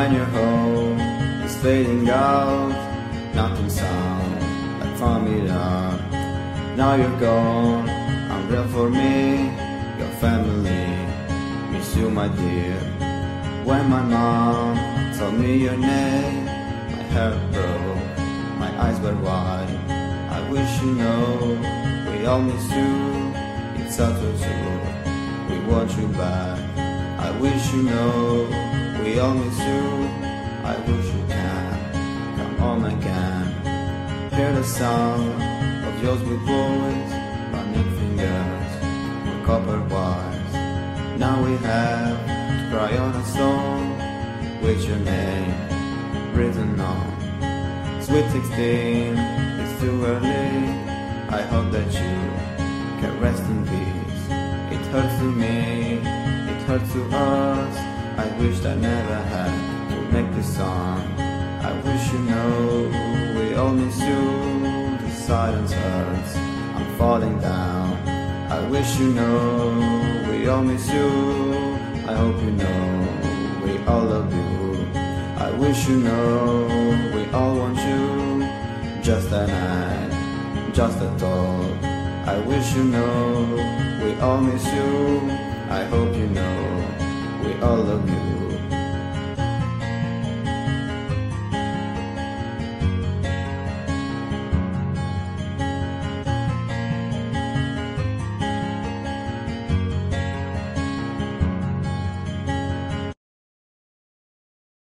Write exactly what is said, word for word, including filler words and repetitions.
when your home is fading out, nothing sound like familiar. Now you're gone, unreal for me, your family, miss you my dear. When my mom told me your name, my heart broke, my eyes were wide. I wish you know, we all miss you, it's all too true, we want you back. I wish you know, we all miss you, I wish you can come home again. Hear the sound of yours with boys, running fingers on copper wires. Now we have to cry on a song with your name written on. Sweet sixteen, it's too early, I hope that you can rest in peace. It hurts to me, it hurts to us, I wish I never had to make this song. I wish you know, we all miss you, the silence hurts, I'm falling down. I wish you know, we all miss you, I hope you know, we all love you. I wish you know, we all want you, just a night, just a thought. I wish you know, we all miss you, I hope you know, we all love you.